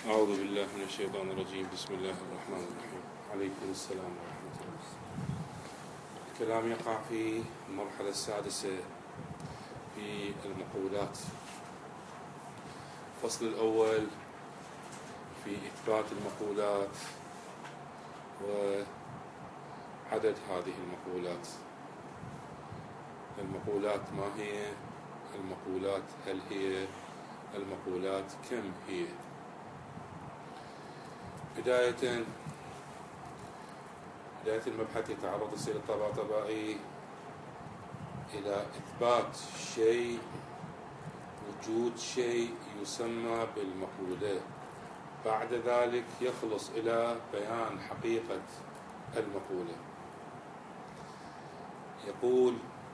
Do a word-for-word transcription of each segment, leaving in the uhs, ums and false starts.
أعوذ بالله من الشيطان الرجيم. بسم الله الرحمن الرحيم. عليكم السلام ورحمة الله. الكلام يقع في المرحلة السادسة في المقولات. الفصل الأول في إثبات المقولات وعدد هذه المقولات. المقولات ما هي؟ المقولات هل هي؟ المقولات كم هي؟ بداية بداية المبحث يتعرض السيد الطباطبائي إلى إثبات شيء، وجود شيء يسمى بالمقولة. بعد ذلك يخلص إلى بيان حقيقة المقولة. يقول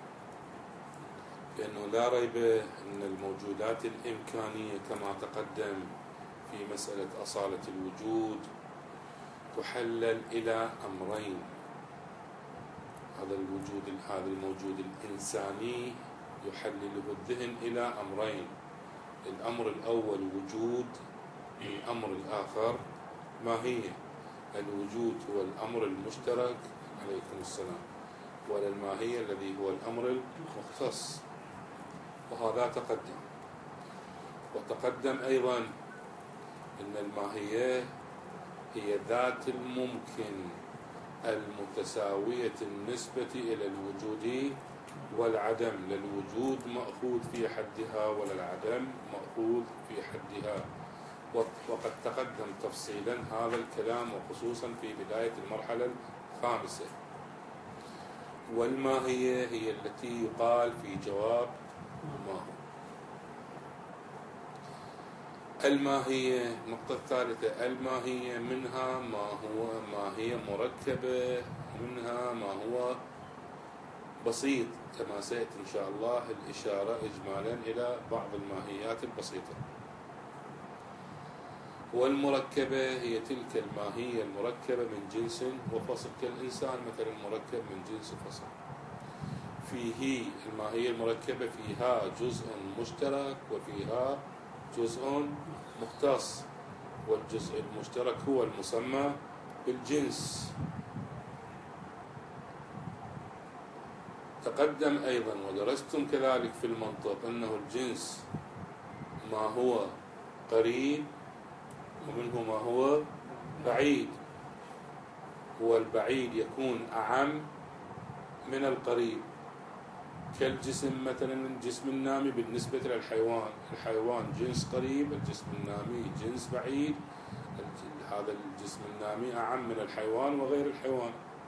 بأنه لا ريب أن الموجودات الإمكانية كما تقدم في مسألة أصالة الوجود تحلل إلى أمرين. هذا الوجود هذا الموجود الإنساني يحلله الذهن إلى أمرين. الأمر الأول وجود، الأمر الآخر ماهية. الوجود هو الأمر المشترك عليكم السلام، والماهية الذي هو الأمر المختص، وهذا تقدم. وتقدم أيضا أن الماهية هي ذات الممكن المتساوية النسبة إلى الوجود والعدم. للوجود مأخوذ في حدها وللعدم مأخوذ في حدها. وقد تقدم تفصيلا هذا الكلام، وخصوصا في بداية المرحلة الخامسة. والماهية هي التي يقال في جواب ما هو. الماهية، النقطة الثالثة، الماهية منها ما هو ماهية مركبة، منها ما هو بسيط، كما سيأتي إن شاء الله الإشارة إجمالا إلى بعض الماهيات البسيطة. والمركبة هي تلك الماهية المركبة من جنس وفصل، كالإنسان مثلا مركب من جنس وفصل. فيه الماهية المركبة فيها جزء مشترك وفيها جزء مختص، والجزء المشترك هو المسمى بالجنس. تقدم أيضا ودرستم كذلك في المنطق أنه الجنس ما هو قريب ومنه ما هو بعيد. هو البعيد يكون أعم من القريب، كالجسم مثلا، الجسم النامي بالنسبة للحيوان. الحيوان جنس قريب، الجسم النامي جنس بعيد. هذا الجسم النامي أعم من الحيوان وغير الحيوان.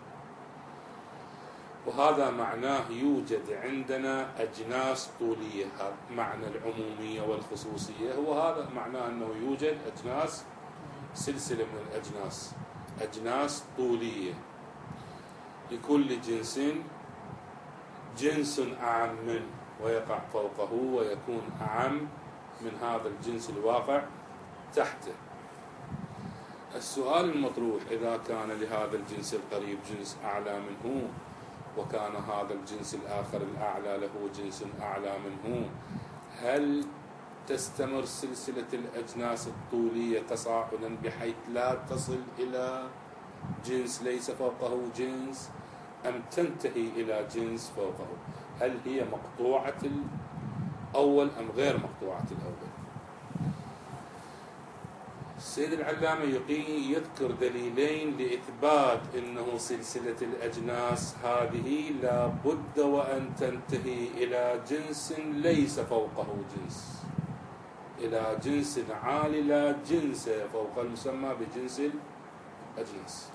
وهذا معناه يوجد عندنا أجناس طولية. معنى العمومية والخصوصية هو هذا، معناه أنه يوجد أجناس، سلسلة من الأجناس، أجناس طولية. لكل جنس جنس أعم منه ويقع فوقه ويكون أعم من هذا الجنس الواقع تحته. السؤال المطروح: إذا كان لهذا الجنس القريب جنس أعلى منه، وكان هذا الجنس الآخر الأعلى له جنس أعلى منه، هل تستمر سلسلة الأجناس الطولية تصاعدا بحيث لا تصل إلى جنس ليس فوقه جنس، أم تنتهي إلى جنس فوقه؟ هل هي مقطوعة الأول أم غير مقطوعة الأول؟ السيد العلامة يقي يذكر دليلين لإثبات أنه سلسلة الأجناس هذه لا بد وأن تنتهي إلى جنس ليس فوقه جنس، إلى جنس عالي لا جنس فوق المسمى بجنس الأجناس.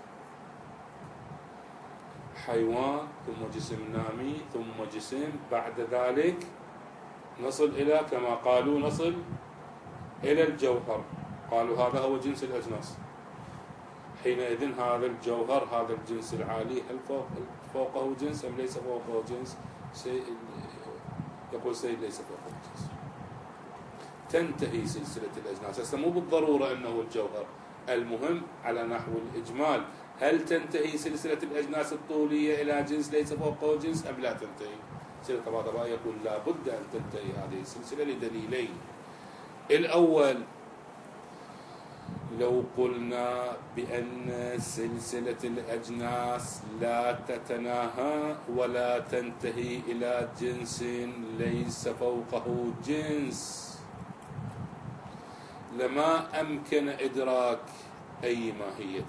حيوان ثم جسم نامي ثم جسم، بعد ذلك نصل إلى، كما قالوا، نصل إلى الجوهر. قالوا هذا هو جنس الأجناس. حينئذ هذا الجوهر، هذا الجنس العالي، هل فوق فوقه جنس أم ليس فوقه جنس؟ يقول سيد ليس فوقه جنس. تنتهي سلسلة الأجناس. هسه مو بالضرورة أنه الجوهر، المهم على نحو الإجمال، هل تنتهي سلسلة الأجناس الطولية إلى جنس ليس فوقه جنس أم لا تنتهي؟ سيد الطباطبائي يقول لا بد أن تنتهي هذه السلسلة لدليلين. الأول لو قلنا بأن سلسلة الأجناس لا تتناهى ولا تنتهي إلى جنس ليس فوقه جنس لما أمكن إدراك أي ماهية،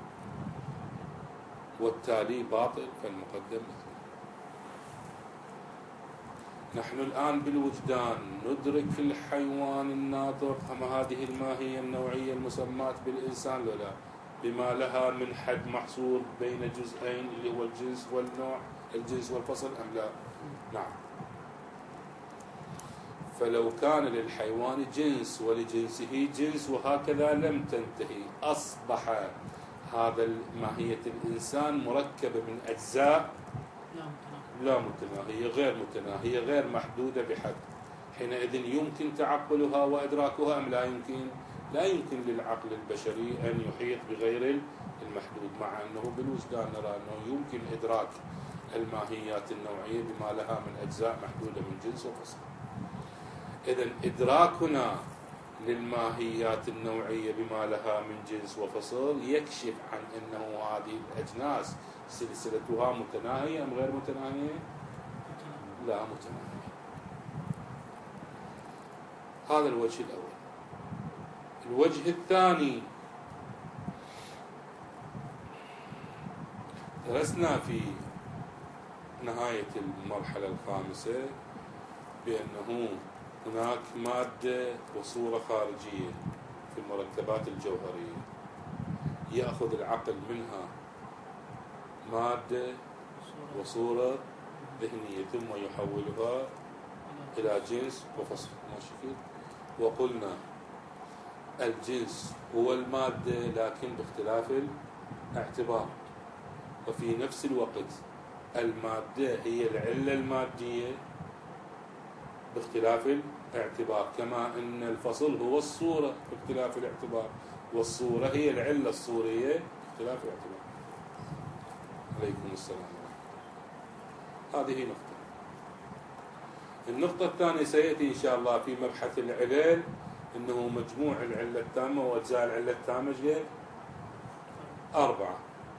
والتالي باطل فالمقدم مثل. نحن الآن بالوجدان ندرك الحيوان الناطق أما هذه الماهية النوعية المسماة بالإنسان ولا بما لها من حد محصور بين جزئين اللي هو الجنس والنوع، الجنس والفصل أم لا؟ نعم. فلو كان للحيوان جنس ولجنسه جنس وهكذا لم تنتهي، أصبح هذا ماهية الإنسان مركبة من أجزاء لا متناهية، غير متناهية، غير محدودة بحد. حينئذ يمكن تعقلها وإدراكها أم لا يمكن؟ لا يمكن للعقل البشري أن يحيط بغير المحدود، مع أنه بالوجدان نرى أنه يمكن إدراك الماهيات النوعية بما لها من أجزاء محدودة من جنس وفصل. إذن إدراكنا للماهيات النوعية بما لها من جنس وفصل يكشف عن أنه هذه الأجناس سلسلتها متناهية أم غير متناهية؟ لا متناهية. هذا الوجه الأول. الوجه الثاني، درسنا في نهاية المرحلة الخامسة بأنه هناك مادة وصورة خارجية في المركبات الجوهرية، يأخذ العقل منها مادة وصورة ذهنية ثم يحولها إلى جنس وفصل. ماشي. وقلنا الجنس هو المادة لكن باختلاف الاعتبار، وفي نفس الوقت المادة هي العلة المادية باختلاف الاعتبار، كما أن الفصل هو الصورة باختلاف الاعتبار، والصورة هي العلة الصورية باختلاف الاعتبار. عليكم السلام ورحمة الله. هذه نقطة. النقطة الثانية سيأتي إن شاء الله في مبحث العلل، أنه مجموع العلة التامة وأجزاء العلة التامة غير أربعة.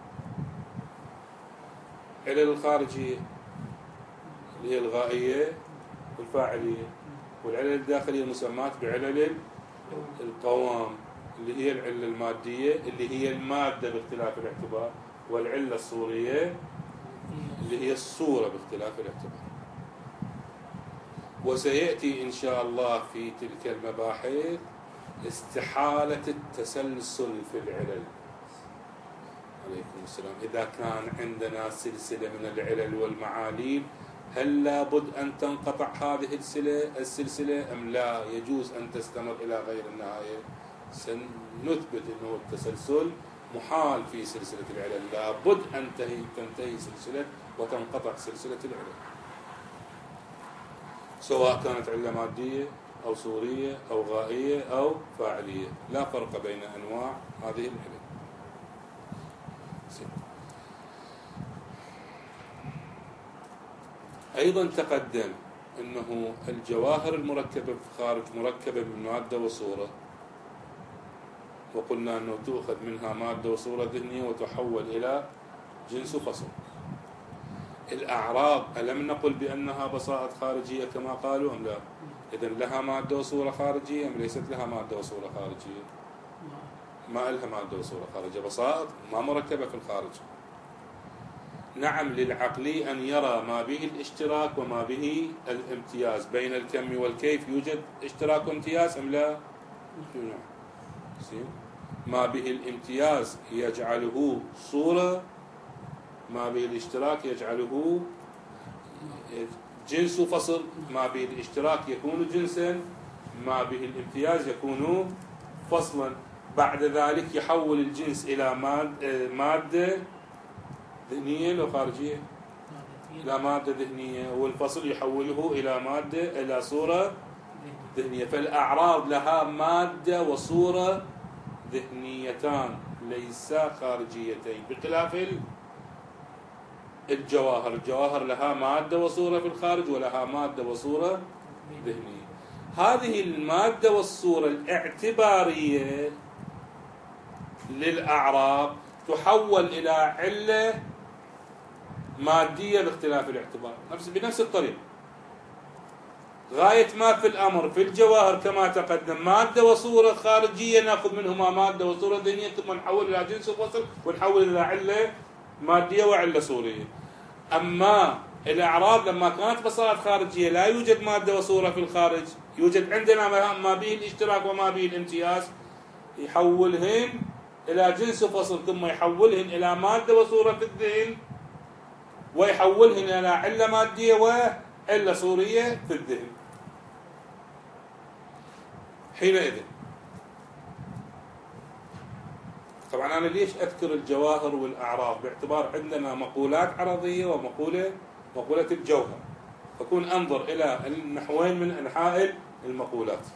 علل الخارجية اللي هي الغائية والفاعلية، والعلل الداخلية المسماة بعلل القوام اللي هي العلة المادية اللي هي المادة باختلاف الاعتبار، والعلة الصورية اللي هي الصورة باختلاف الاعتبار. وسيأتي إن شاء الله في تلك المباحث استحالة التسلسل في العلل. عليكم السلام. إذا كان عندنا سلسلة من العلل والمعاليل، هل لابد أن تنقطع هذه السلسلة أم لا يجوز أن تستمر إلى غير النهاية؟ سنثبت أنه التسلسل محال في سلسلة العلل، لابد أن تنتهي سلسلة وتنقطع سلسلة العلل، سواء كانت علة مادية أو صورية أو غائية أو فاعلية، لا فرق بين أنواع هذه العلل. أيضا تقدم أنه الجواهر المركبة في الخارج مركبة من مادة وصورة، وقلنا أنه تؤخذ منها مادة وصورة ذهنية وتحول إلى جنس وفصل. الأعراض ألم نقل بأنها بسائط خارجية كما قالوا أم لا؟ إذن لها مادة وصورة خارجية أم ليست لها مادة وصورة خارجية؟ ما لها مادة وصورة خارجية، بسائط ما مركبة في الخارج. نعم، للعقل أن يرى ما به الاشتراك وما به الامتياز، بين الكم والكيف يوجد اشتراك وامتياز أم لا؟ نعم. ما به الامتياز يجعله صورة، ما به الاشتراك يجعله جنس وفصل، ما به الاشتراك يكون جنسا، ما به الامتياز يكون فصلا. بعد ذلك يحول الجنس إلى مادة ذهنية لو خارجية، إلى مادة ذهنية، والفصل يحوله إلى مادة إلى صورة ذهنية. فالأعراض لها مادة وصورة ذهنيتان ليسا خارجيتين، بخلاف الجواهر. الجواهر لها مادة وصورة في الخارج ولها مادة وصورة ذهنية. هذه المادة والصورة الاعتبارية للأعراب تحول إلى علة مادية باختلاف الاعتبار، نفس بنفس الطريقة. غاية ما في الأمر في الجواهر كما تقدم مادة وصورة خارجية نأخذ منهما مادة وصورة ذهنية ثم نحول إلى جنس وفصل ونحول إلى علة مادية وعلة صورية. أما الأعراض لما كانت بصائر خارجية لا يوجد مادة وصورة في الخارج، يوجد عندنا ما به الاشتراك وما به الامتياز، يحولهن إلى جنس وفصل ثم يحولهن إلى مادة وصورة في الذهن ويحولهن إلى علة مادية وعلة صورية في الذهن. حينئذ طبعا أنا ليش أذكر الجواهر والأعراض؟ باعتبار عندنا مقولات عرضية ومقولة مقولة الجوهر، فكون أنظر إلى النحوين من أنحاء المقولات.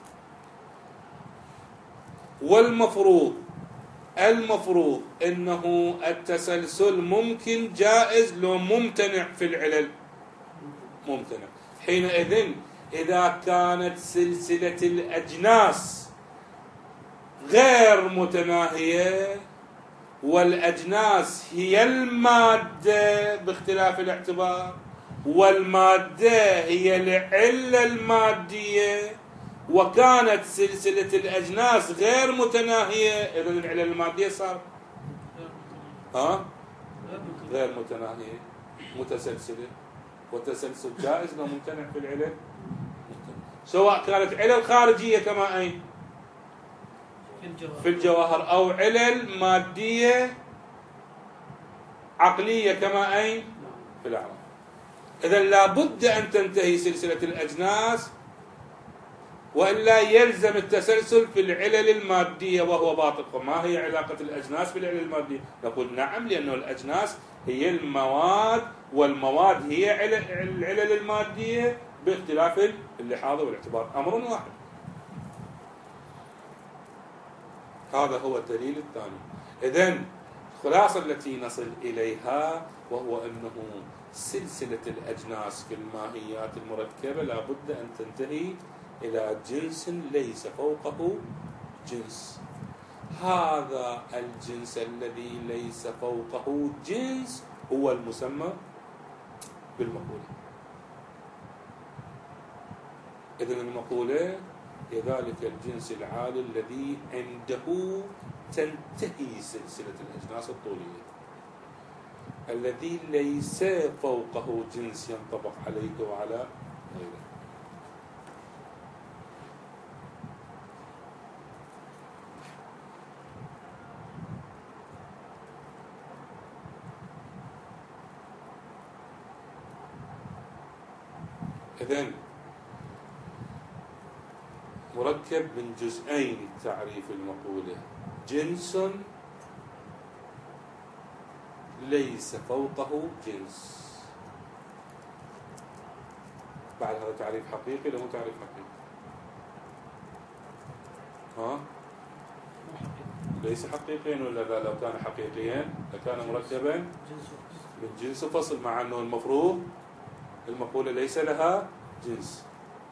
والمفروض المفروض أنه التسلسل ممكن جائز لو ممتنع في العلل ممتنع. حينئذ إذا كانت سلسلة الأجناس غير متناهية والأجناس هي المادة باختلاف الاعتبار والمادة هي العلة المادية وكانت سلسلة الأجناس غير متناهية، إذن العلة المادية صار ها غير متناهية متسلسلة، والتسلسل جائز لو ممتنع في العلل، سواء كانت علل خارجية كما أين في الجواهر أو علل مادية عقلية كما أين في الأعراض. إذن لابد أن تنتهي سلسلة الأجناس وإلا يلزم التسلسل في العلل المادية وهو باطل. ما هي علاقة الأجناس بالعلل المادية؟ نقول نعم، لأن الأجناس هي المواد والمواد هي العلل المادية باختلاف اللحاظ والاعتبار، أمر واحد. هذا هو الدليل الثاني. إذن الخلاصة التي نصل إليها وهو أنه سلسلة الأجناس في الماهيات المركبة لابد أن تنتهي إلى جنس ليس فوقه جنس. هذا الجنس الذي ليس فوقه جنس هو المسمى بالمقولة. إذن المقولة هي ذلك الجنس العالي الذي عنده تنتهي سلسلة الأجناس الطولية، الذي ليس فوقه جنس ينطبق عليه وعلى غيره. إذن مركب من جزئين تعريف المقولة: جنس ليس فوقه جنس. بعد هذا تعريف حقيقي لو تعريف حقيقي؟ ها؟ ليس حقيقيا، ولا لو كان حقيقيا لكان مركبا من جنس فصل، مع أنه المفروض المقولة ليس لها جنس.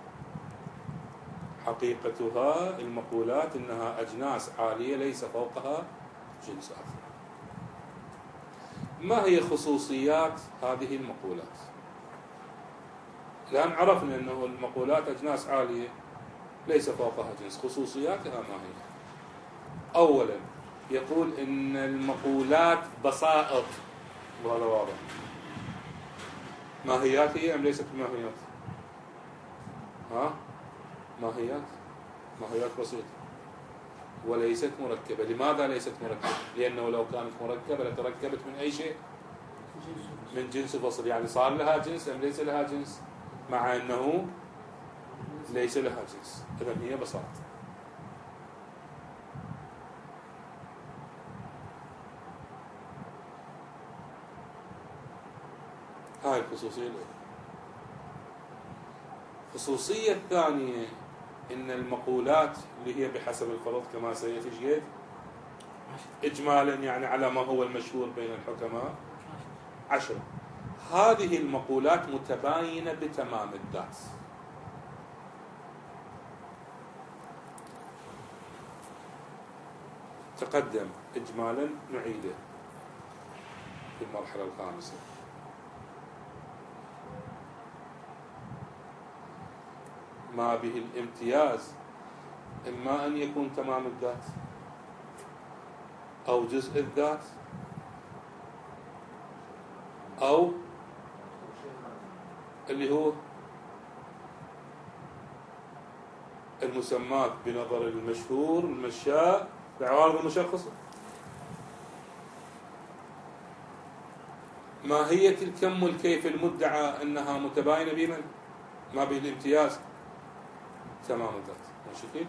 حقيقتها المقولات إنها أجناس عالية ليس فوقها جنس آخر. ما هي خصوصيات هذه المقولات؟ الآن عرفنا أنه المقولات أجناس عالية ليس فوقها جنس. خصوصياتها ما هي؟ أولا يقول إن المقولات بسائط، وهذا واضح. ماهيات هي أم ليست ماهيات؟ ها؟ ماهيات ماهيات بسيطة وليست مركبة. لماذا ليست مركبة؟ لأنه لو كانت مركبة لتركبت من أي شيء؟ من جنس فصل. يعني صار لها جنس أم ليس لها جنس؟ مع أنه ليس لها جنس. إذن هي بساطة. هاي الخصوصية الأولى. الخصوصية الثانية إن المقولات اللي هي بحسب الفرض كما سيتجد إجمالا، يعني على ما هو المشهور بين الحكماء، عشرة. هذه المقولات متباينة بتمام الذات. تقدم إجمالا نعيده في المرحلة الخامسة. ما به الامتياز إما أن يكون تمام الذات أو جزء الذات أو اللي هو المسمات بنظر المشهور المشاء بعوارض المشخصة. ماهية الكم والكيف المدعى أنها متباينة بمن؟ ما به الامتياز تمام الذات. ماشي كيف؟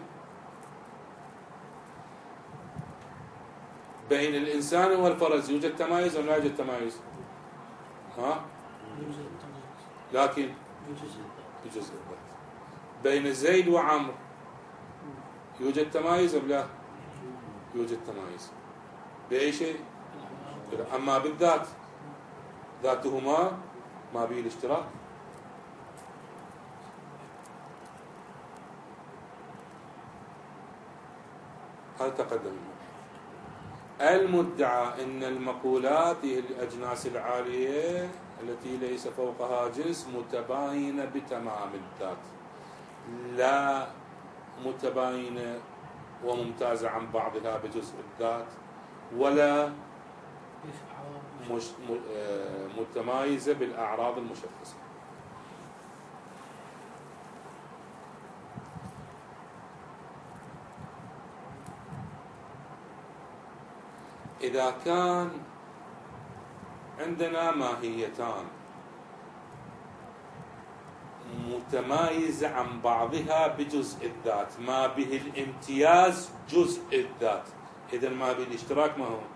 بين الإنسان والفرس يوجد تمايز أو لا يوجد تمايز؟ ها؟ لكن بجزء الذات. بين زيد وعمرو يوجد تمايز أم لا؟ يوجد تمايز. بأي شيء؟ أما بالذات ذاتهما ما به الاشتراك. هذا تقدم. المدعى أن المقولات هي الأجناس العالية التي ليس فوقها جنس متباينة بتمام الذات، لا متباينة وممتازة عن بعضها بجزء الذات، ولا مش متمايزة بالأعراض المشخصة. إذا كان عندنا ماهيتان متمايزة عن بعضها بجزء الذات، ما به الامتياز جزء الذات، إذا ما به الاشتراك ما هو؟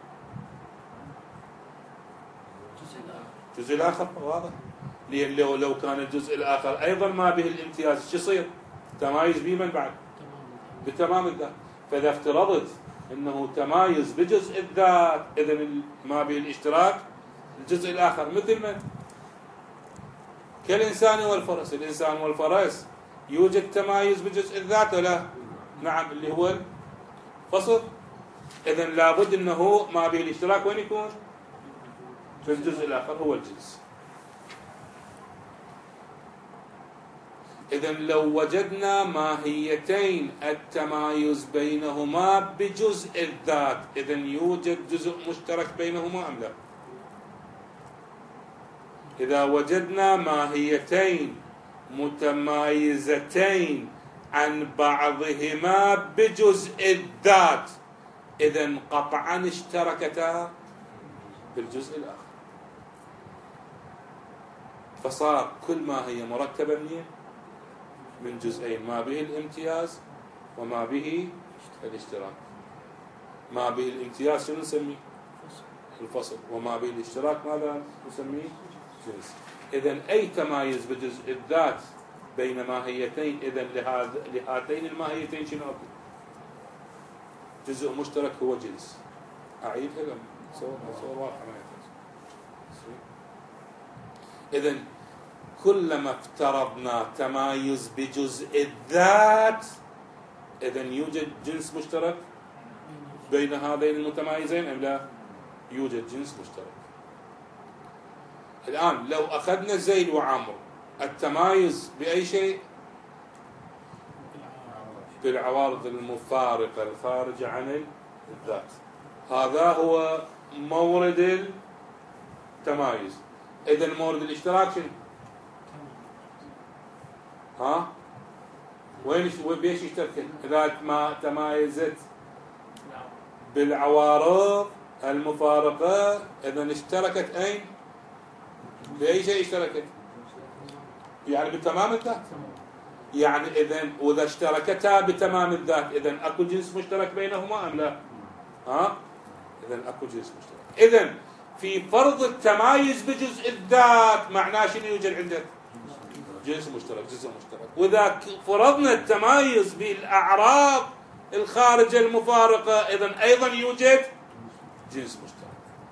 الجزء الآخر. واضح؟ لأن لو لو كان الجزء الآخر أيضا ما به الامتياز شو يصير؟ تمايز بمن بعد؟ بتمام الذات. فإذا افترضت أنه تمايز بجزء الذات، إذا ما به الاشتراك الجزء الآخر مثل من؟ كالإنسان والفرس. الإنسان والفرس يوجد تمايز بجزء الذات ولا؟ نعم، اللي هو الفصل. إذن لابد أنه ما به الاشتراك وين يكون؟ في الجزء الآخر هو الجنس. إذن لو وجدنا ماهيتين التمايز بينهما بجزء الذات، إذن يوجد جزء مشترك بينهما أم لا؟ إذا وجدنا ماهيتين متمايزتين عن بعضهما بجزء الذات، إذن قطعا اشتركتا بالجزء الآخر. فصار كل ما هي مركبة منين؟ من جزئين، ما به الامتياز وما به الاشتراك. ما به الامتياز شنو نسميه؟ الفصل. وما به الاشتراك ماذا نسميه؟ جنس. إذن أي تمايز بجزء الذات بين ماهيتين، إذن لهاتين الماهيتين شنو أكو؟ جزء مشترك هو جنس. أعيد لهم صور صور واضحة ما يحتاج. إذن كلما افترضنا تمايز بجزء الذات، إذن يوجد جنس مشترك بين هذين المتمايزين أم لا؟ يوجد جنس مشترك. الآن لو أخذنا زيد وعمرو، التمايز بأي شيء؟ بالعوارض المفارقة الخارجة عن الذات. هذا هو مورد التمايز. إذن مورد الاشتراك شنو؟ ها؟ وين بيش يشتركن؟ إذا ما تمايزت بالعوارض المفارقة، إذن اشتركت أين؟ بأي شيء اشتركت؟ يعني بتمام الذات. يعني إذن وإذا اشتركتا بتمام الذات، إذن أكو جنس مشترك بينهما أم لا؟ ها؟ إذن أكو جنس مشترك. إذن في فرض التمايز بجزء الذات معناه شنو يوجد عندك؟ جنس مشترك، جزء مشترك. وإذا فرضنا التمايز بالأعراض الخارجة المفارقة، إذن أيضا يوجد جنس مشترك.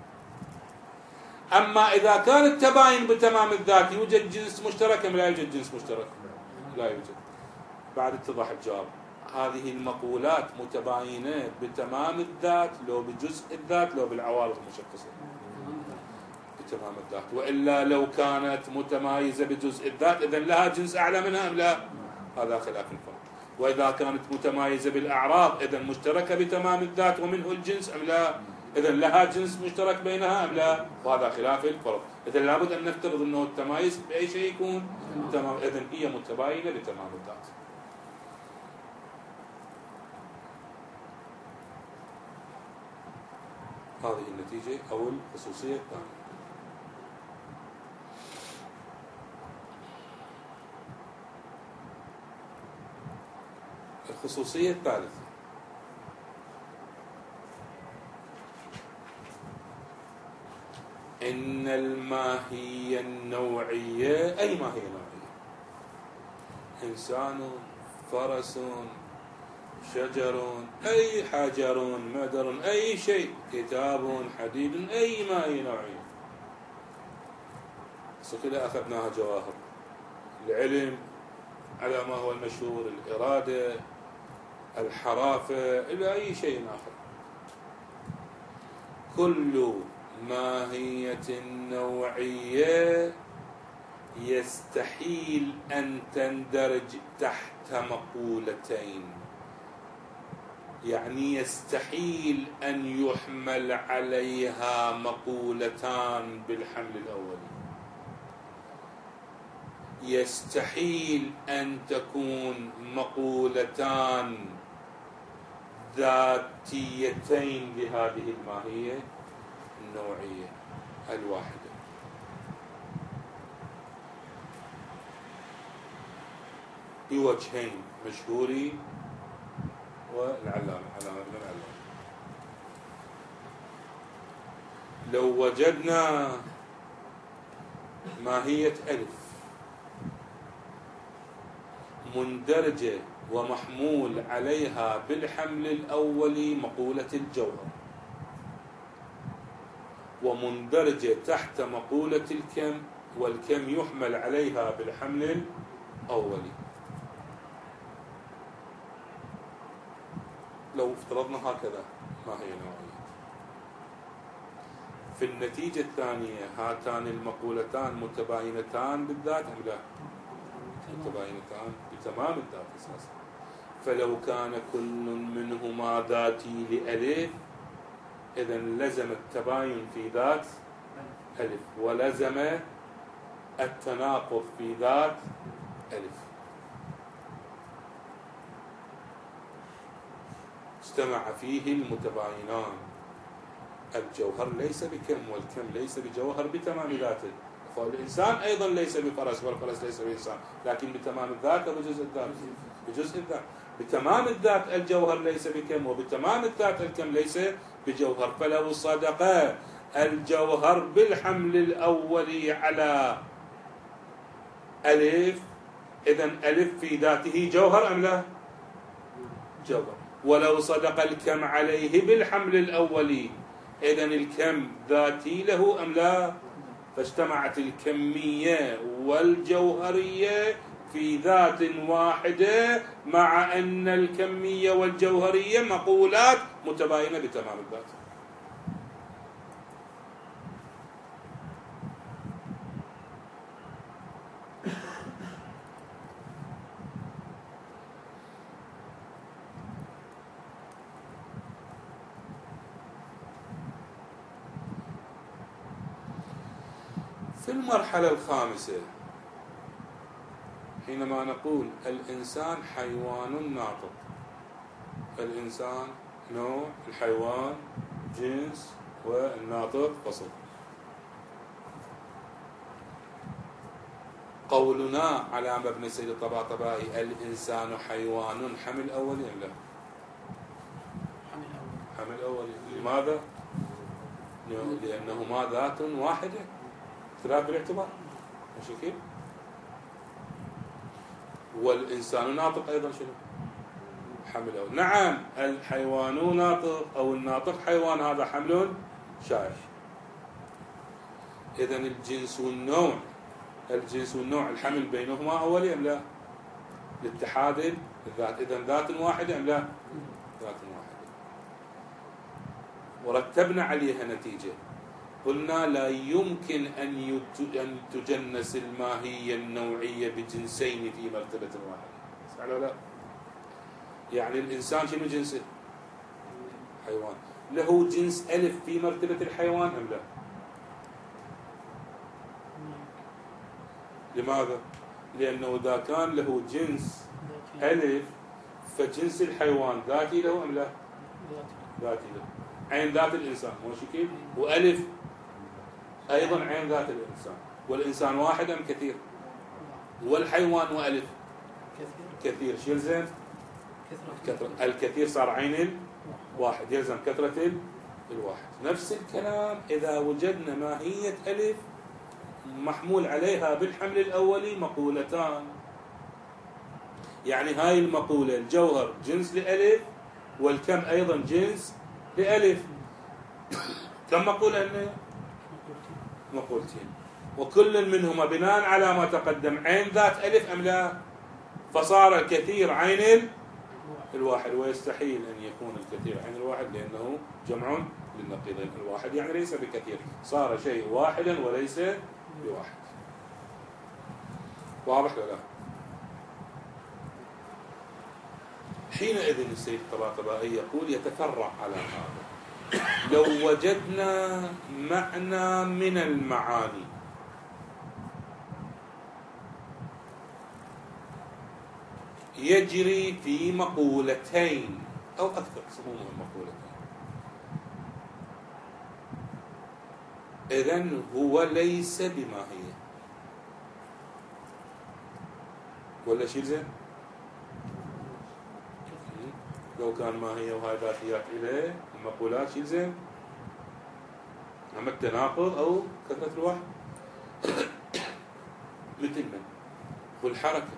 أما إذا كان التباين بتمام الذات، يوجد جنس مشترك أم لا يوجد جنس مشترك؟ لا يوجد. بعد اتضح الجواب. هذه المقولات متباينة بتمام الذات لو بجزء الذات لو بالعوارض المشخصة؟ بتمام الذات. وإلا لو كانت متمايزة بجزء الذات إذن لها جنس أعلى منها أم لا؟ هذا خلاف الفرق. وإذا كانت متمايزة بالأعراض إذن مشتركة بتمام الذات ومنه الجنس أم لا؟ إذن لها جنس مشترك بينها أم لا؟ وهذا خلاف الفرق. إذن لابد أن نفترض أنه التمايز بأي شيء يكون تمام. إذن هي متباينة بتمام الذات. هذه النتيجة أو الخصوصية الثانية. الخصوصية الثالثة: إن الماهية النوعية، أي ماهية نوعية، إنسان، فرس، شجر، أي حجر، مدر، أي شيء، كتاب، حديد، أي ماهية نوعية. كده أخذناها جواهر. العلم على ما هو المشهور، الإرادة، الحرافة، إلى أي شيء آخر. كل ماهية نوعية يستحيل أن تندرج تحت مقولتين، يعني يستحيل أن يحمل عليها مقولتان بالحمل الأولي. يستحيل أن تكون مقولتان ذاتيتين لهذه الماهية النوعية الواحدة. بوجهين مشهورين والعلامة علامة ابن العلامة. لو وجدنا ماهية ألف مندرجة ومحمول عليها بالحمل الأولي مقولة الجوهر، ومندرجة تحت مقولة الكم، والكم يحمل عليها بالحمل الأولي. لو افترضنا هكذا ما هي نوعية، في النتيجة الثانية هاتان المقولتان متباينتان بالذات أم لا؟ متباينتان بتمام الذات أساسا. فلو كان كل منهما ذاتي لألف إذن لزم التباين في ذات ألف، ولزم التناقض في ذات ألف. اجتمع فيه المتباينان. الجوهر ليس بكم والكم ليس بجوهر بتمام ذاته، فالإنسان أيضا ليس بفرس والفرس ليس بإنسان، لكن بتمام الذات وبجزء الذات. بجزء الذات بتمام الذات الجوهر ليس بكم، وبتمام الذات الكم ليس بجوهر. فلو صدق الجوهر بالحمل الأولي على ألف إذن ألف في ذاته جوهر أم لا؟ جوهر. ولو صدق الكم عليه بالحمل الأولي إذن الكم ذاتي له أم لا؟ فاجتمعت الكمية والجوهرية في ذات واحدة، مع أن الكمية والجوهرية مقولات متباينة بتمام الذات. في المرحلة الخامسة حينما نقول الإنسان حيوان ناطق، الإنسان نوع، الحيوان جنس، والناطق فصل. قولنا على مبنى سيد الطباطبائي الإنسان حيوان حمل أولي أم لا؟ حمل أولي. لماذا؟ لأنهما ذات واحدة، اختلاف بالاعتبار، ماشي كيف؟ والإنسان ناطق أيضا شنو؟ حمل أولي. نعم الحيوان ناطق أو الناطق حيوان، هذا حمل شائع. إذن الجنس والنوع، الجنس والنوع الحمل بينهما أولي أم لا؟ لاتحاد الذات. إذن ذات واحدة أم لا؟ ذات واحدة. ورتبنا عليها نتيجة، قلنا لا يمكن أن أن تجنس الماهية النوعية بجنسين في مرتبة واحدة. صح ولا لا؟ يعني الإنسان شنو جنسه؟ حيوان. له جنس ألف في مرتبة الحيوان أم لا؟ لماذا؟ لأنه إذا كان له جنس ألف فجنس الحيوان ذاتي له أم لا؟ ذاتي له. عين ذات الإنسان مو شكل، وألف أيضا عين ذات الإنسان. والإنسان واحد أم كثير؟ والحيوان وألف كثير. شو يلزم؟ كثرة. الكثير صار عين الواحد، يلزم كثرة الواحد. نفس الكلام إذا وجدنا ماهية ألف محمول عليها بالحمل الأولي مقولتان، يعني هاي المقولة الجوهر جنس لألف والكم أيضا جنس لألف. كم مقولة هنا؟ مقولتين، وكل منهما بناء على ما تقدم عين ذات ألف أم لا؟ فصار الكثير عين الواحد، ويستحيل أن يكون الكثير عين الواحد لأنه جمع للنقيضين. الواحد يعني ليس بكثير، صار شيء واحدا وليس بواحد. واضح ولا لا؟ حينئذ السيد الطباطبائي يقول يتفرع على هذا. لو وجدنا معنى من المعاني يجري في مقولتين أو أكثر، سموهم مقولتين، إذن هو ليس بماهية. ولا شيء زين؟ لو كان ماهية وهاي ذاتيات إليه المقولات شيء زين؟ أما التناقض أو كثرة الوحي. مثل من؟ والحركة.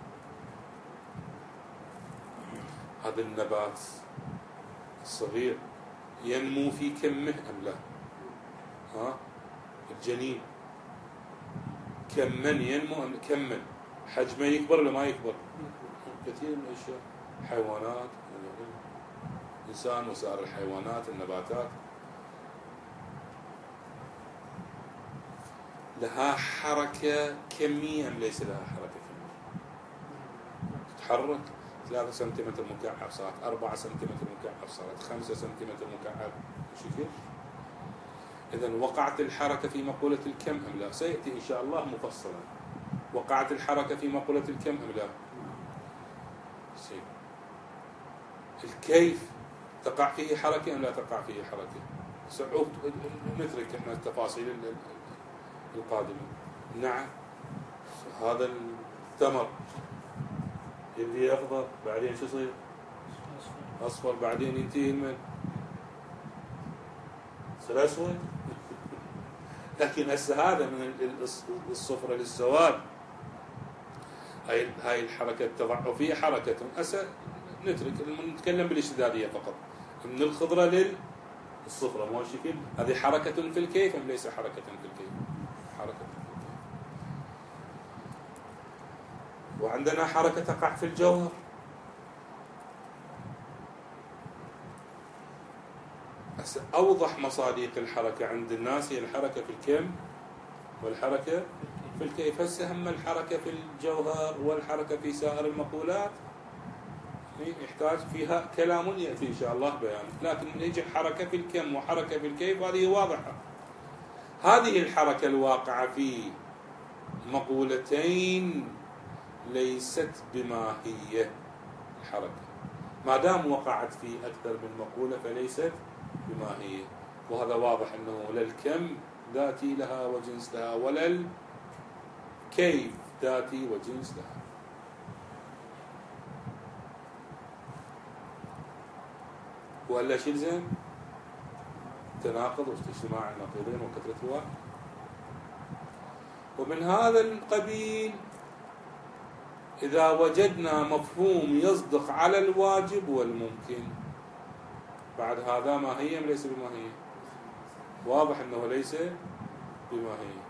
هذا النبات الصغير ينمو في كمه أم لا؟ ها؟ الجنين كمن ينمو أم كمن؟ حجمه يكبر ولا ما يكبر؟ كثير من الأشياء، حيوانات، إنسان وسائر الحيوانات، النباتات، لها حركة كمية أم ليس لها حركة كمية؟ تتحرك ثلاثة سنتيمتر مكعب صارت أربعة سنتيمتر مكعب صارت خمسة سنتيمتر مكعب شكل. إذن وقعت الحركة في مقولة الكم أم لا؟ سيأتي إن شاء الله مفصلا. وقعت الحركة في مقولة الكم أم لا؟ سيب. الكيف تقع فيه حركة أم لا تقع فيه حركة؟ سعود نترك احنا التفاصيل القادمة. نعم، هذا التمر يبدي يخضر بعدين شو يصير؟ أصفر بعدين ينتهي المن يصير أسود. لكن هسه هذا من الصفر للسواد، هاي هاي الحركة التضعفية حركة. هسه نترك نتكلم بالاشتدادية فقط، من الخضرة للصفرة مو شكل. هذه حركة في الكيف أم ليس حركة في الكيف؟ حركة في الكيف. وعندنا حركة تقع في الجوهر. أوضح مصادق الحركة عند الناس هي الحركة في الكم والحركة في الكيف. هسه هم الحركة في الجوهر والحركة في سائر المقولات يحتاج فيها كلام يأتي إن شاء الله بيان، لكن يجي حركة في الكم وحركة في الكيف هذه واضحة. هذه الحركة الواقعة في مقولتين ليست بماهية الحركة، ما دام وقعت في أكثر من مقولة فليست بماهية. وهذا واضح أنه لا الكم ذاتي لها وجنس لها ولا الكيف ذاتي وجنس لها. ولا شيء زين؟ تناقض واجتماع النقيضين وكثرة الواحد. ومن هذا القبيل إذا وجدنا مفهوم يصدق على الواجب والممكن، بعد هذا ماهية أم ليس بماهية؟ واضح أنه ليس بماهية.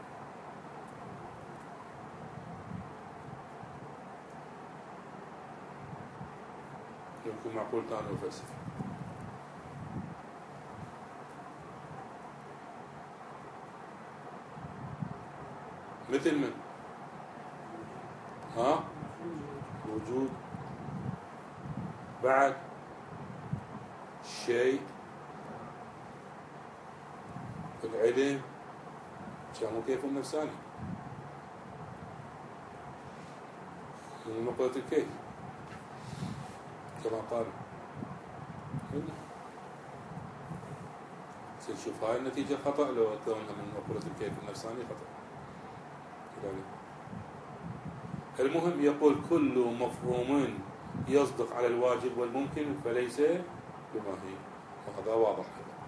يكون معقول ثاني وفلسفي. مثل من؟ ها؟ الوجود. بعد الشيء، العلم، كانوا كيف النفساني من نقطة الكيف كما قال. سنشوف هاي النتيجة خطأ لو كونها من نقطة الكيف النفساني خطأ. المهم يقول كل مفهوم يصدق على الواجب والممكن فليس بماهي، وهذا واضح.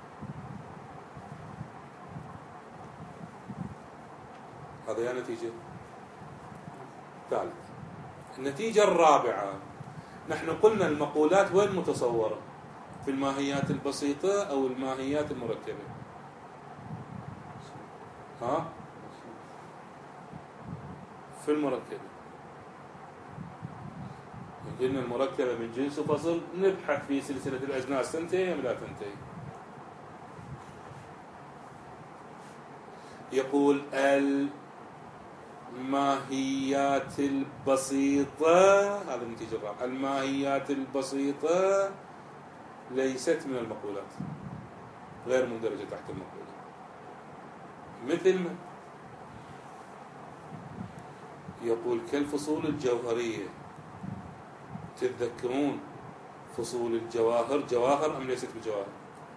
هذا هي نتيجة ثالث. النتيجة الرابعة، نحن قلنا المقولات وين متصورة؟ في الماهيات البسيطة أو الماهيات المركبة؟ ها؟ في المركبة. قلنا المركبة من جنس فصل، نبحث في سلسلة الأجناس تنتهي أم لا تنتهي. يقول الماهيات البسيطة، هذا النتيجة الرابعة، الماهيات البسيطة ليست من المقولات، غير مندرجة تحت المقولة. مثل ما يقول كالفصول الجوهرية. تتذكرون فصول الجواهر جواهر أم ليست بجواهر؟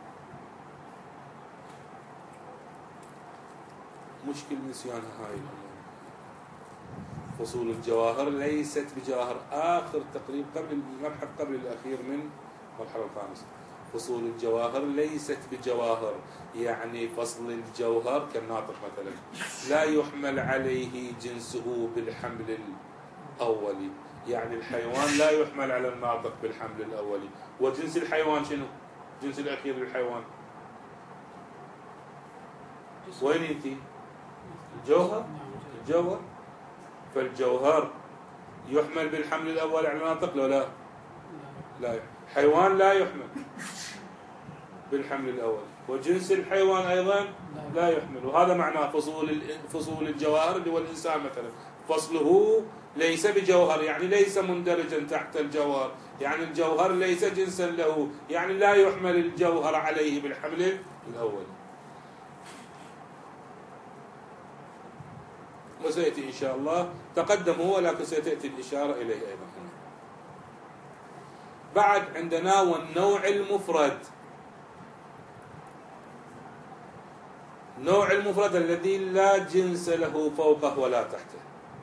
مشكل نسيانها هاي الأمور. فصول الجواهر ليست بجواهر، آخر تقريب قبل المبحث قبل الأخير من المرحلة الخامسة. فصول الجواهر ليست بجواهر، يعني فصل الجوهر كالناطق مثلا لا يحمل عليه جنسه بالحمل الأولي، يعني الحيوان لا يحمل على الناطق بالحمل الأولي. وجنس الحيوان شنو؟ جنس الأخير للحيوان وين ينتهي؟ الجوهر. الجوهر. فالجوهر يحمل بالحمل الأول على الناطق لو لا؟ لا. حيوان لا يحمل بالحمل الأول، وجنس الحيوان أيضا لا يحمل. وهذا معناه فصول فصول الجواهر اللي هو الإنسان مثلا، فصله ليس بجوهر، يعني ليس مندرجا تحت الجوهر، يعني الجوهر ليس جنسا له، يعني لا يحمل الجوهر عليه بالحمل الأول. وسيأتي إن شاء الله، تقدم هو ولكن ستأتي الإشارة إليه أيضا. بعد عندنا والنوع المفرد. نوع المفرد الذي لا جنس له فوقه ولا تحته.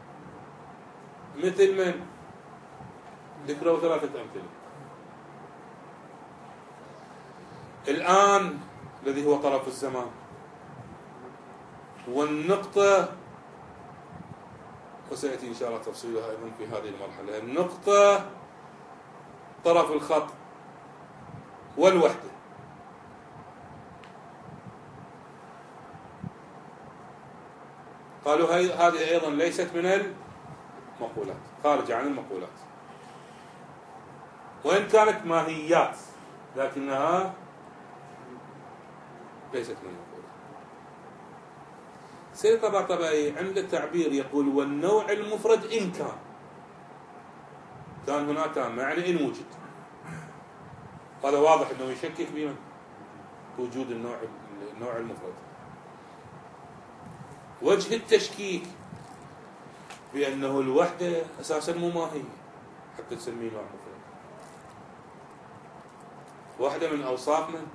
مثل من؟ ذكروا ثلاثة أمثلة. الآن الذي هو طرف الزمان، والنقطة، وسيأتي إن شاء الله تفصيلها أيضا في هذه المرحلة. النقطة، طرف الخط، والوحدة. قالوا هذه أيضا ليست من المقولات، خارجة عن المقولات، وإن كانت ماهيات لكنها ليست من المقولات. سيد الطباطبائي عنده تعبير يقول والنوع المفرد إن كان كان هناك تام، يعني إن وجد. هذا واضح أنه يشكك بمن؟ وجود النوع النوع المفرد. وجه التشكيك بأنه الوحدة أساسا مو ماهية حتى تسميه نوع مفرد. واحدة من أوصاف من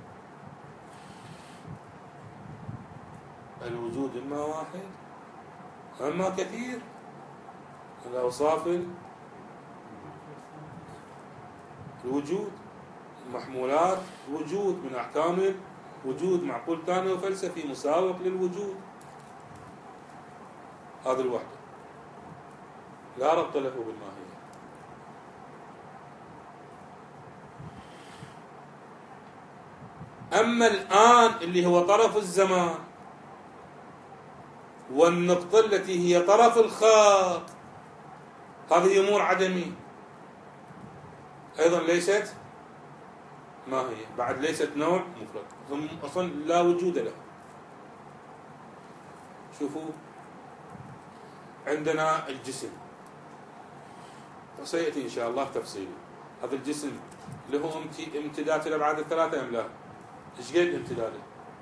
الوجود إما واحد أما كثير من أوصاف الوجود، محمولات وجود من أحكام الوجود، معقول ثاني وفلسفي مساوق للوجود. هذه الوحدة لا ربط له بالماهية. أما الآن اللي هو طرف الزمان والنقطة التي هي طرف الخط، هذه أمور عدمية أيضا ليست ما هي؟ بعد ليست نوع مفرد، هم أصلا لا وجود له. شوفوا عندنا الجسم وسيأتي إن شاء الله تفصيلي. هذا الجسم له امتداد في الأبعاد الثلاثة أم لا؟ إيش قد امتداده؟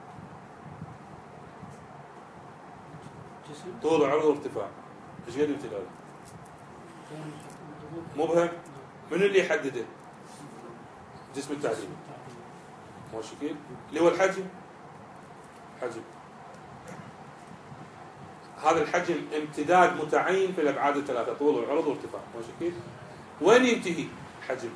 طول وعرض وارتفاع. إيش قد امتداده؟ مبهم؟ من اللي يحدده؟ جسم التعليم مو شكل اللي هو الحجم. حجم هذا الحجم امتداد متعين في الأبعاد الثلاثة، طول وعرض وارتفاع مو شكل. وين ينتهي حجم؟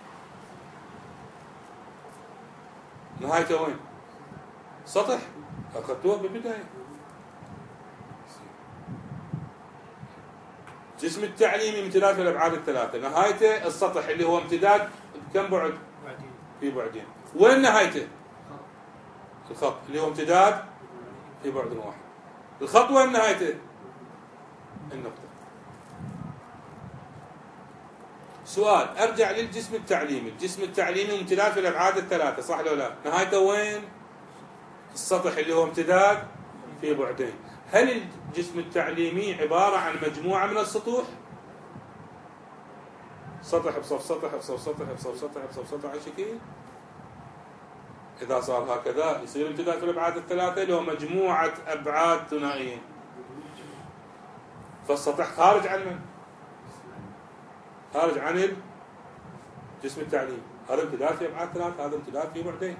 نهايته وين؟ سطح. أخذتوه بالبداية. جسم التعليمي امتداد في الأبعاد الثلاثة، نهايته السطح اللي هو امتداد بكم بعد؟ في بعدين. وين نهايته؟ الخط اللي هو امتداد في بعد واحد. الخط وين نهايته؟ النقطة. سؤال، أرجع للجسم التعليمي. الجسم التعليمي امتداد في الأبعاد الثلاثة صح ولا لا؟ نهايته وين؟ السطح اللي هو امتداد في بعدين. هل الجسم التعليمي عبارة عن مجموعة من السطوح؟ سطح بصف سطح بصف سطح بصف سطح بصف سطح على شكل. إذا صار هكذا يصير امتداد في الأبعاد الثلاثة اللي هو مجموعة أبعاد ثنائية. فالسطح خارج عن من؟ خارج عن الجسم التعليمي. هذا امتداد في أبعاد ثلاثة، هذا امتداد في بعدين.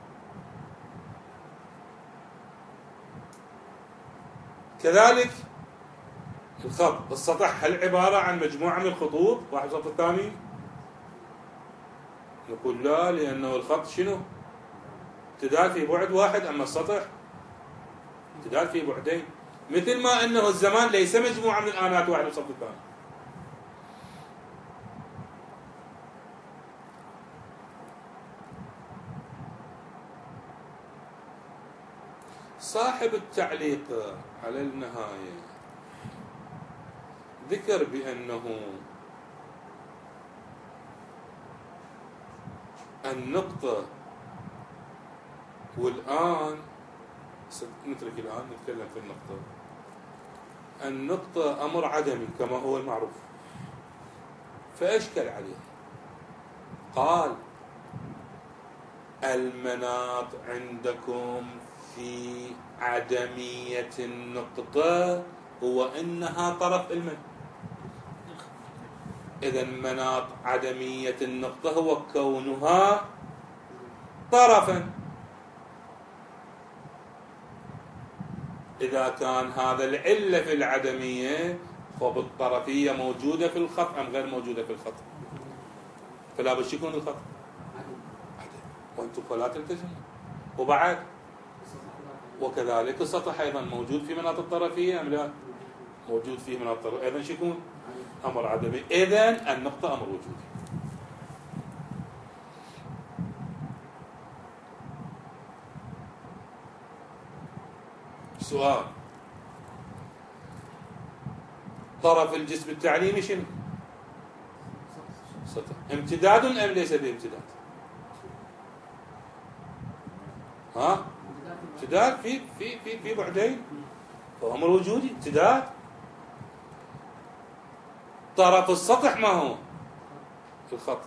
كذلك الخط، السطح هل عبارة عن مجموعة من الخطوط واحد وسط الثاني؟ نقول لا، لأنه الخط شنو؟ امتداد في بعد واحد، أما السطح امتداد في بعدين. مثل ما أنه الزمان ليس مجموعة من الآنات واحد وسط الثاني. صاحب التعليق على النهاية ذكر بأنه النقطة، والآن نترك الآن نتكلم في النقطة. النقطة أمر عدمي كما هو المعروف، فأشكل عليه. قال المناط عندكم في عدمية النقطة هو أنها طرف المن. إذا مناط عدمية النقطة هو كونها طرفا. إذا كان هذا العلة في العدمية فبالطرفية موجودة في الخط أم غير موجودة في الخط؟ فلا بد يكون الخط عدم، وأنتم فلا تلتزموا. وبعد وكذلك السطح أيضا موجود في مناطق الطرفية أم لا؟ موجود في مناطق الطرفية، أيضا شو يكون؟ أمر عدمي. إذن النقطة أمر وجودي. سؤال، طرف الجسم التعليمي شنو؟ سطح. امتداد أم ليس بامتداد؟ ها؟ امتداد في في في في بعدين، فهو امر وجودي. امتداد. طرف السطح ما هو؟ الخط.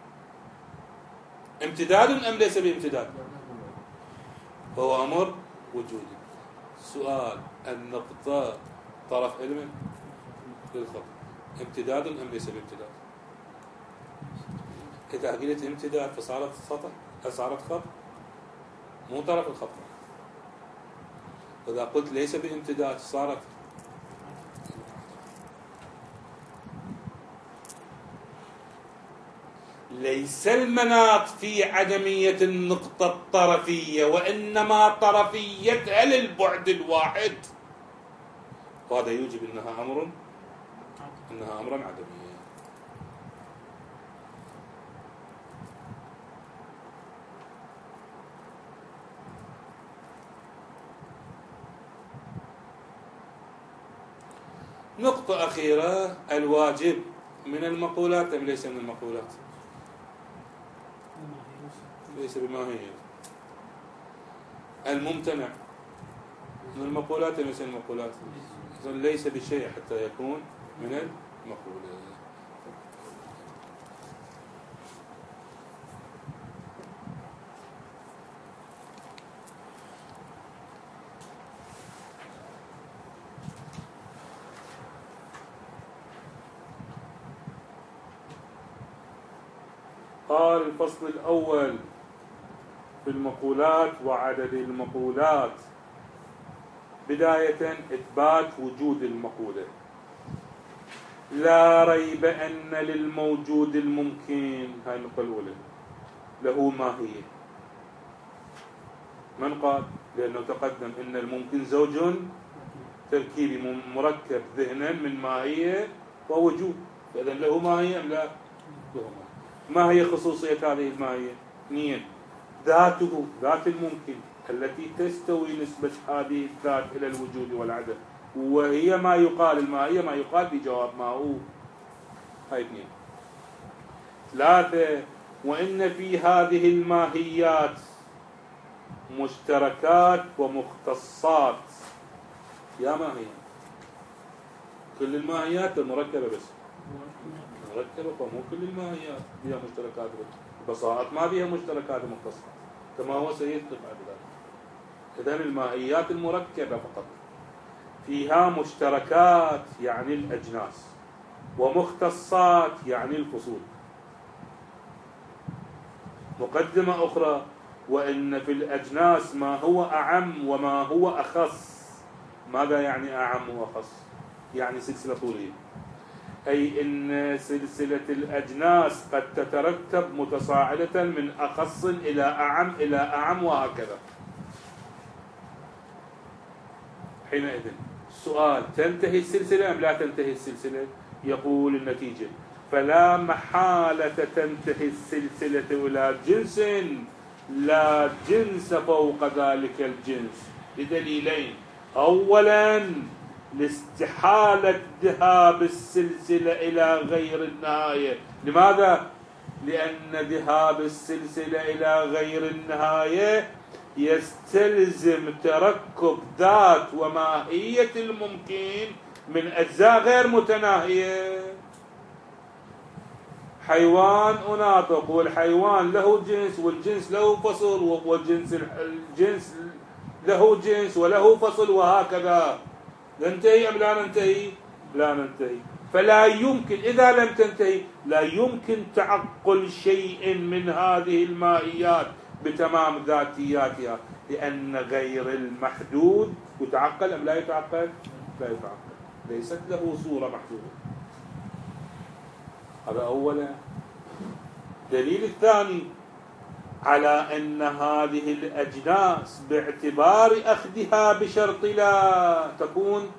امتداد أم ليس بامتداد؟ فهو امر وجودي. سؤال، النقطة طرف علم للخط، امتداد أم ليس بامتداد؟ إذا قلت امتداد فصارت سطح، صارت خط، مو طرف الخط. وإذا قلت ليس بامتداد صارت. ليس المناط في عدمية النقطة الطرفية، وإنما طرفيتها للبعد الواحد، وهذا يوجب أنها أمر أنها أمرا عدميا. نقطة أخيرة، الواجب من المقولات أم ليس من المقولات؟ ليس بماهية. الممتنع من المقولات ليس المقولات، ليس بشيء حتى يكون من المقولات. قال الفصل الأول في المقولات وعدد المقولات. بداية إثبات وجود المقولة. لا ريب أن للموجود الممكن، هاي النقطة الأولى، له ماهية. من قال؟ لأنه تقدم أن الممكن زوج تركيبي مركب ذهنا من ماهية ووجود، فإذا له ماهية أم لا؟ له ماهية. ما هي خصوصية هذه الماهية؟ اثنين، ذاته، ذات الممكن التي تستوي نسبة هذه الذات إلى الوجود والعدم، وهي ما يقال الماهية، ما يقال بجواب ما هو. هاي اثنين. ثلاثة، وإن في هذه الماهيات مشتركات ومختصات. يا ماهية كل الماهيات المركبة بس مركبة، فمو كل الماهيات فيها مشتركات. البساطات ما فيها مشتركات ومختصات كما هو سيذكر بعد ذلك. إذن الماهيات المركبة فقط فيها مشتركات يعني الأجناس، ومختصات يعني الفصول. مقدمة أخرى، وإن في الأجناس ما هو أعم وما هو أخص. ماذا يعني أعم وأخص؟ يعني سلسلة طولية، أي إن سلسلة الأجناس قد تترتب متصاعدة من أخص إلى أعم إلى أعم وهكذا. حينئذ السؤال، تنتهي السلسلة أم لا تنتهي السلسلة؟ يقول النتيجة: فلا محالة تنتهي السلسلة إلى جنس لا جنس فوق ذلك الجنس، لدليلين. أولا، لاستحالة ذهاب السلسلة إلى غير النهاية. لماذا؟ لأن ذهاب السلسلة إلى غير النهاية يستلزم تركب ذات وماهية الممكن من أجزاء غير متناهية. حيوان أناطق، والحيوان له جنس، والجنس له فصل، والجنس الجنس له جنس وله فصل، وهكذا. ننتهي أم لا ننتهي؟ لا ننتهي. فلا يمكن، إذا لم تنتهي لا يمكن تعقل شيء من هذه الماهيات بتمام ذاتياتها، لأن غير المحدود يتعقل أم لا يتعقل؟ لا يتعقل، ليست له صورة محدودة. هذا أولا. دليل الثاني على أن هذه الأجناس باعتبار أخذها بشرط لا تكون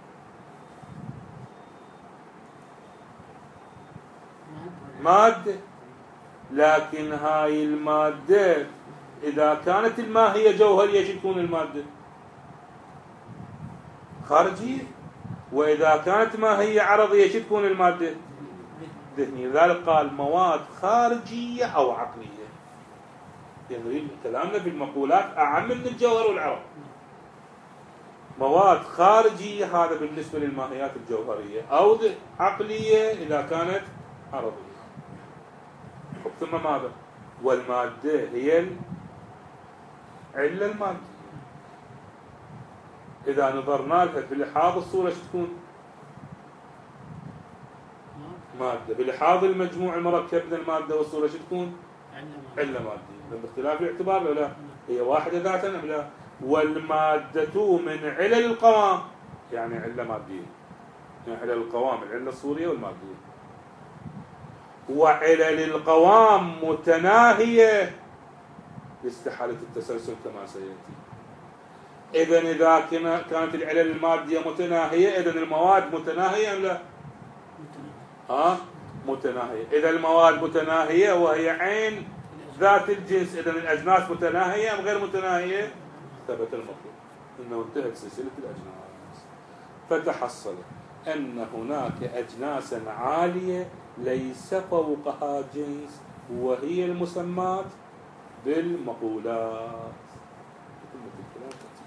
مادة، لكن هاي المادة إذا كانت الماهية جوهرية شو تكون المادة؟ خارجية. وإذا كانت ماهية عرضية شو تكون المادة؟ ذهنية. لذلك قال مواد خارجية أو عقلية. يعني كلامنا في المقولات أعم من الجوهر والعرض. مواد خارجية هذا بالنسبة للماهيات الجوهرية، أو عقلية إذا كانت عرضية. ثم ماذا؟ والمادة هي العلة المادية. إذا نظرنا لها بلحاظ الصورة تكون مادة، بلحاظ المجموع المركب من المادة والصورة تكون علة مادية. باختلاف الاعتبار ولا هي واحدة ذاتا أم لا؟ والمادة من علل القوام يعني علة مادية، يعني علل القوام العلة الصورية والمادية. وعلل القوام متناهية لاستحالة التسلسل كما سيأتي. إذن إذا كانت العلل المادية متناهية، إذن المواد متناهية أم لا؟ ها؟ متناهية. إذا المواد متناهية وهي عين ذات الجنس، إذن الأجناس متناهية أم غير متناهية؟ ثبت المطلوب، إنه انتهت سلسلة الأجناس. فتحصل أن هناك أجناسا عالية ليس فوقها جنس، وهي المسمات بالمقولات.